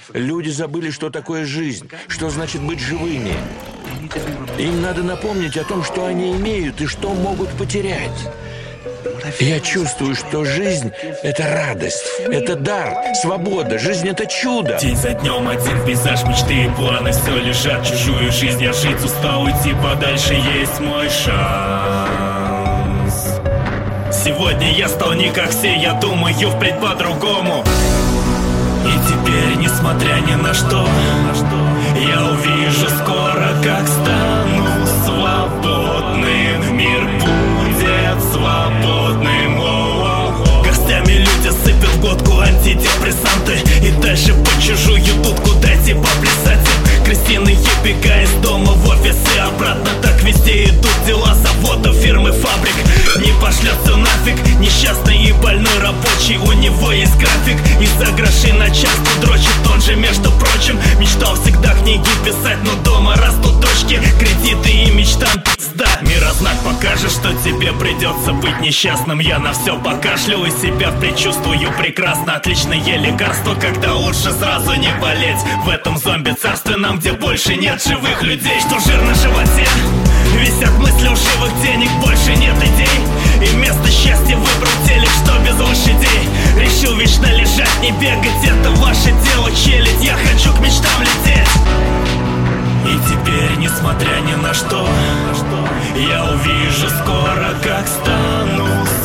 Люди забыли, что такое жизнь, что значит быть живыми. Им надо напомнить о том, что они имеют и что могут потерять. Я чувствую, что жизнь — это радость, это дар, свобода, жизнь — это чудо. День за днем один пейзаж, мечты и планы все лежат. Чужую жизнь я жить устал, уйти подальше есть мой шанс. Сегодня я стал не как все, я думаю впредь по-другому. И теперь, несмотря ни на что, я увижу скоро, как стану свободным. Мир будет свободным. Горстями люди сыпят в глотку антидепрессанты и дальше по чужую дудку дайте поплясать им. Крестины бегая из дома в офис и обратно. Так везде идут дела заводов, фирмы, фабрик. Не пошлет все нафиг, несчастный и больной рабочий. У него есть график, из-за грошей на час дрочит. Он же, между прочим, мечтал всегда книги писать, но дома растут дочки, кредиты и мечтам пизда. Мирознак покажет, что тебе придется быть несчастным. Я на все покашлю и себя предчувствую прекрасно. Отличное лекарство, когда лучше сразу не болеть. В этом зомби-царственном, где больше нет живых людей. Что жир на животе, висят мысли лживых денег, больше нет идей. И вместо счастья выбрал телек, что без лошадей. Решил вечно лежать, не бегать, это ваше дело, челядь. Я хочу к мечтам лететь. И теперь, несмотря ни на что, я увижу скоро, как стану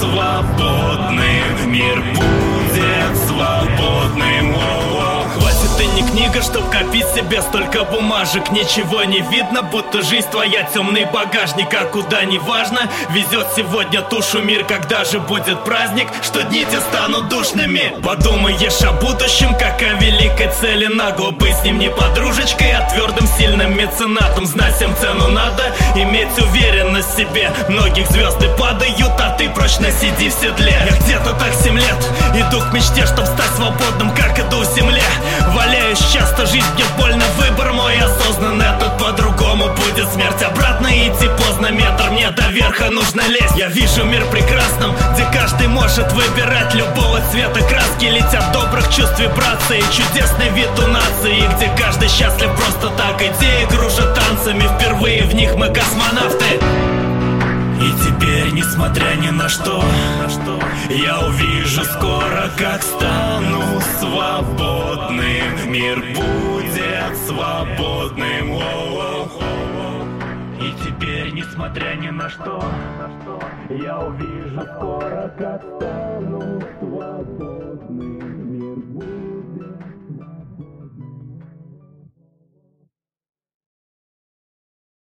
свободным. Мир будет свободным. Хватит и не книга, чтоб копить себе столько бумажек. Ничего не видно, будто жизнь твоя темный багажник. А куда не важно, везет сегодня тушу мир. Когда же будет праздник, что дни те станут душными? Подумаешь о будущем, как о великой цели. Нагло быть с ним не подружечкой, а твердым сильным меценатом. Знать всем цену надо, иметь уверенность в себе. Многих звезды падают, а ты прочно сиди в седле. Я где-то так 7 лет иду к мечте, чтоб стать свободным, как иду в земле. Валяюсь часто, жизнь мне больно, выбор мой осознанный. А тут по-другому будет смерть, обратно идти поздно. Метр мне до верха нужно лезть. Я вижу мир прекрасным, где каждый может выбирать любого цвета краски. Летят добрых чувств вибрации, чудесный вид у нации, где каждый счастлив просто так. Идеи кружат танцами, впервые в них мы космонавты. И теперь, несмотря ни на что, я увижу скоро, как стану свободным. Мир будет свободным. И теперь, несмотря ни на что, я увижу скоро, как стану свободным.